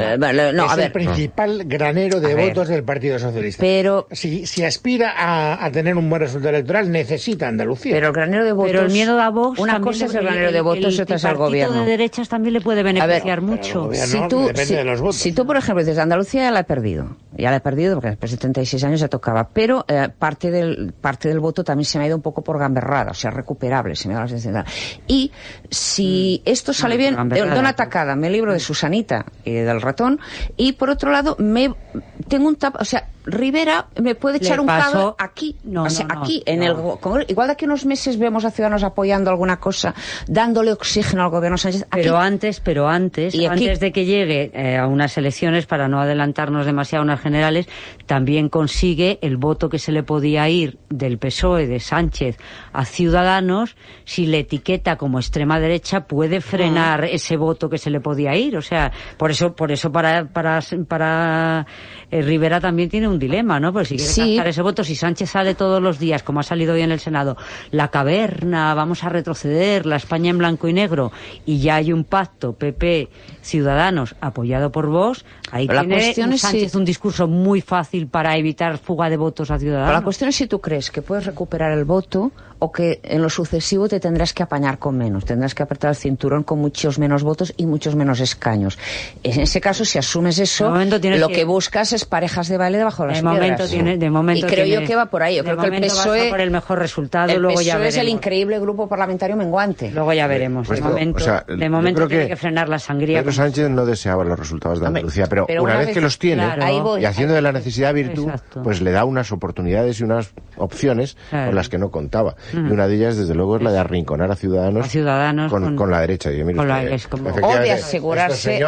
es el principal granero de votos del Partido Socialista. Pero si aspira a tener un buen resultado electoral, necesita Andalucía. Pero el granero de votos... Pero el miedo a Vox... Una cosa es el granero de votos y otra es el gobierno. El partido de derechas también le puede beneficiar mucho. Depende de los votos. Si tú, por ejemplo, dices, Andalucía ya la he perdido, Ya la he perdido porque después de 36 años ya tocaba. Pero parte del voto también se me ha ido un poco por gamberrada, o sea, recuperable, se me da la sensación. Y si esto sale bien, de una tacada, me libro de Susanita y del ratón, y por otro lado, tengo un o sea, Rivera me puede echar un cable aquí, aquí, en el Congreso. Igual de aquí unos meses vemos a Ciudadanos apoyando alguna cosa, dándole oxígeno al gobierno Sánchez. Aquí. Pero antes de que llegue a unas elecciones, para no adelantarnos demasiado a unas generales, también consigue el voto que se le podía ir del PSOE, de Sánchez, a Ciudadanos. Si le etiqueta como extrema derecha, puede frenar ese voto que se le podía ir. O sea, por eso para Rivera también tiene un dilema, ¿no? Porque si quiere captar ese voto, si Sánchez sale todos los días, como ha salido hoy en el Senado, la caverna, vamos a retroceder, la España en blanco y negro, y ya hay un pacto PP Ciudadanos apoyado por Vox, ahí tiene Sánchez un discurso muy fácil para evitar fuga de votos a Ciudadanos. Pero la cuestión es si tú crees que puedes recuperar el voto o que en lo sucesivo te tendrás que apañar con menos, tendrás que apretar el cinturón con muchos menos votos y muchos menos escaños. En ese caso, si asumes eso, lo que buscas es parejas de baile debajo de las piedras. Y creo yo que va por ahí. Yo creo que el PSOE va por el mejor resultado, luego ya veremos. Es el increíble grupo parlamentario menguante. Luego ya veremos. De momento tiene que frenar la sangría. Pedro Sánchez no deseaba los resultados de Andalucía, pero una vez que los tiene, y haciendo de la necesidad virtud, pues le da unas oportunidades y unas opciones con las que no contaba. Y una de ellas, desde luego, es la de arrinconar a Ciudadanos con la derecha. Y o de asegurarse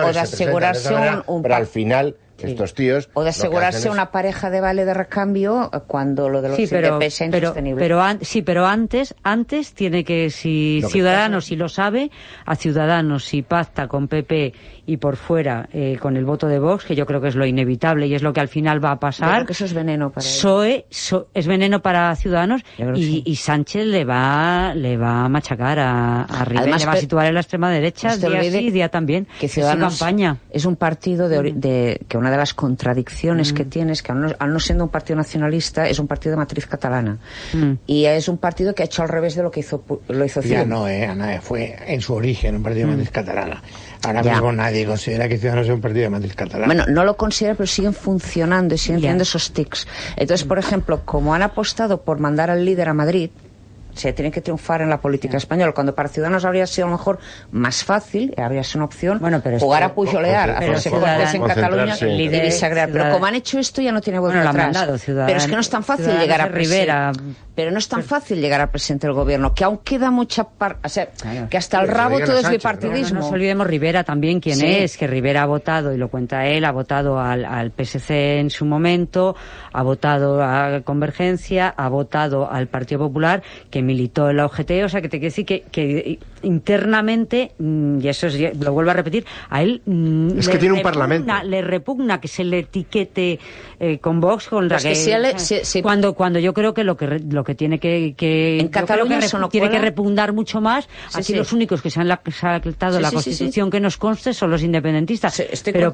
un pero al final estos tíos... O de asegurarse una pareja de vale de recambio cuando lo de los CDP sea insostenible. Pero antes tiene que, si Ciudadanos, si lo sabe, a Ciudadanos, si pacta con PP y por fuera con el voto de Vox, que yo creo que es lo inevitable y es lo que al final va a pasar. Yo creo que eso es veneno para él. Es veneno para Ciudadanos y Sánchez le va a machacar a Rivera, le va a situar en la extrema derecha día sí, día también. Que Ciudadanos es un partido que una de las contradicciones que tiene es que al no siendo un partido nacionalista es un partido de matriz catalana y es un partido que ha hecho al revés de lo hizo ya no, Ana, fue en su origen un partido de matriz catalana. Ahora mismo nadie considera que Ciudadanos es un partido de matriz catalana. Bueno, no lo considera, pero siguen funcionando y siguen teniendo esos tics. Entonces, por ejemplo, como han apostado por mandar al líder a Madrid, se tiene que triunfar en la política española, cuando para Ciudadanos habría sido a lo mejor más fácil, habría sido una opción jugar a pujolear, hacerse fuertes en Cataluña y bisagrear. Pero como han hecho esto, ya no tiene vuelta atrás. Pero es que no es tan fácil llegar a Rivera. Pero no es tan fácil llegar al presidente del gobierno, que aún queda mucha que hasta el rabo todo es bipartidismo. No nos olvidemos Rivera también quién es, que Rivera ha votado, y lo cuenta él, ha votado al PSC en su momento, ha votado a Convergencia, ha votado al Partido Popular, que militó en la UGT, o sea que te quiero decir que internamente, y eso lo vuelvo a repetir, a él es que tiene un parlamento. Le repugna que se le etiquete con Vox, con la cuando yo creo que lo que tiene que en Cataluña tiene que repugnar mucho más. Aquí los únicos que se han saltado la Constitución que nos conste son los independentistas. Pero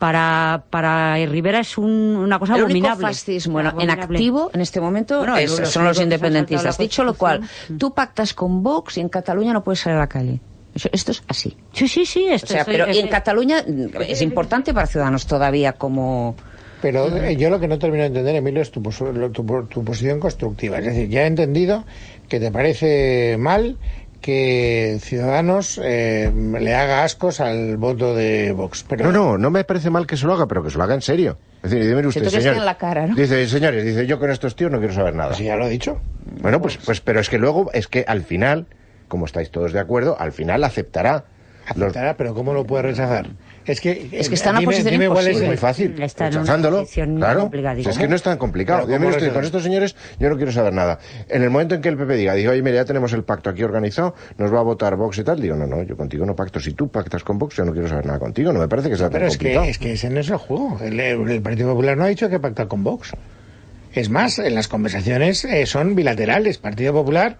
para Rivera es una cosa abominable. El único fascismo en activo en este momento son los independentistas. Dicho lo cual, tú pactas con Vox y en Cataluña no puedes salir a la calle. Esto es así. Sí. Y en Cataluña es importante para Ciudadanos todavía como... Pero yo lo que no termino de entender, Emilio, es tu posición constructiva. Es decir, ya he entendido que te parece mal que Ciudadanos le haga ascos al voto de Vox. Pero... No me parece mal que se lo haga, pero que se lo haga en serio. Es decir, dime usted, señor, en la cara, ¿no? Dice, yo con estos tíos no quiero saber nada. Pues ya lo he dicho. Bueno, pues pero es que luego, al final, como estáis todos de acuerdo, al final aceptará. Pero ¿cómo lo puede rechazar? Es que está en una posición imposible. Es muy fácil, rechazándolo, claro. Es que no es tan complicado. Mire usted, con estos señores yo no quiero saber nada. En el momento en que el PP diga, oye, mira, ya tenemos el pacto aquí organizado, nos va a votar Vox y tal, digo, no, yo contigo no pacto. Si tú pactas con Vox, yo no quiero saber nada contigo. No me parece que sea tan complicado. Es que ese no es el juego. El Partido Popular no ha dicho que pactar con Vox. Es más, en las conversaciones son bilaterales, Partido Popular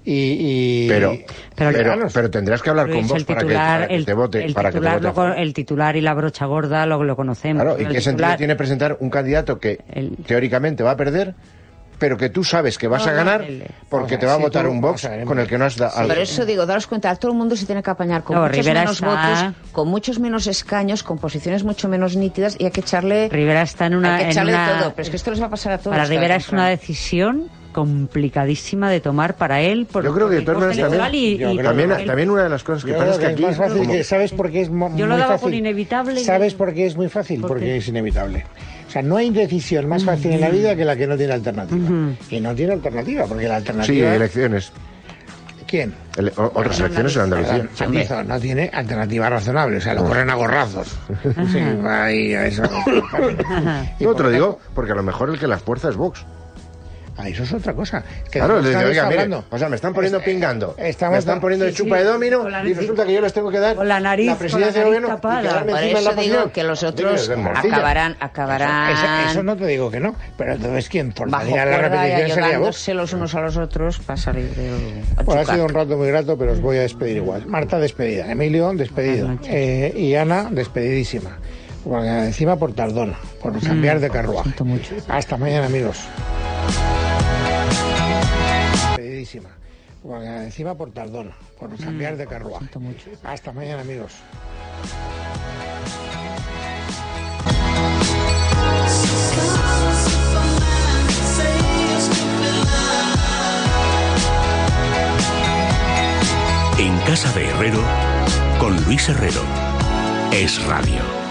pero tendrás que hablar con Vox para que te vote. El titular y la brocha gorda lo conocemos. Claro, ¿y qué sentido tiene presentar un candidato que teóricamente va a perder, pero que tú sabes que vas a ganar porque te va a votar un Vox con el que no has dado. Por eso digo, daros cuenta, todo el mundo se tiene que apañar con muchos menos votos, con muchos menos escaños, con posiciones mucho menos nítidas, y hay que echarle... Rivera está en una... todo, pero es que esto les va a pasar a todos. Para Rivera es una decisión complicadísima de tomar para él. Yo creo que de todas maneras también una de las cosas que pasa es que aquí... Es más fácil, ¿sabes por qué es muy fácil? Yo lo daba por inevitable. ¿Sabes por qué es muy fácil? Porque es inevitable. O sea, no hay decisión más fácil en la vida que la que no tiene alternativa. Y no tiene alternativa, porque la alternativa... Sí, elecciones. ¿Quién? Otras elecciones en Andalucía. Chamizo no tiene alternativa razonable, o sea, lo corren a gorrazos. Sí, ahí, a eso. No, te lo digo, porque a lo mejor el que las fuerza es Vox. Eso es otra cosa. Claro, les digo, oiga, mire, o sea, me están poniendo pingando, me están poniendo de chupa de domino, y resulta que yo les tengo que dar la nariz, la presidencia del gobierno y quedarme encima de la digo que los otros acabarán... Eso no te digo que no, pero entonces ¿quién forzaría la repetición sería Vox? Los unos a los otros para salir de... Bueno, ha sido un rato muy grato, pero os voy a despedir igual. Marta, despedida. Emilio, despedido. Y Ana, despedidísima. Bueno, encima por tardona, por cambiar de carruaje. Hasta mañana, amigos. Despedidísima. Bueno, encima por tardona, por cambiar de carruaje. Hasta mañana, amigos. En casa de Herrero, con Luis Herrero. Es Radio.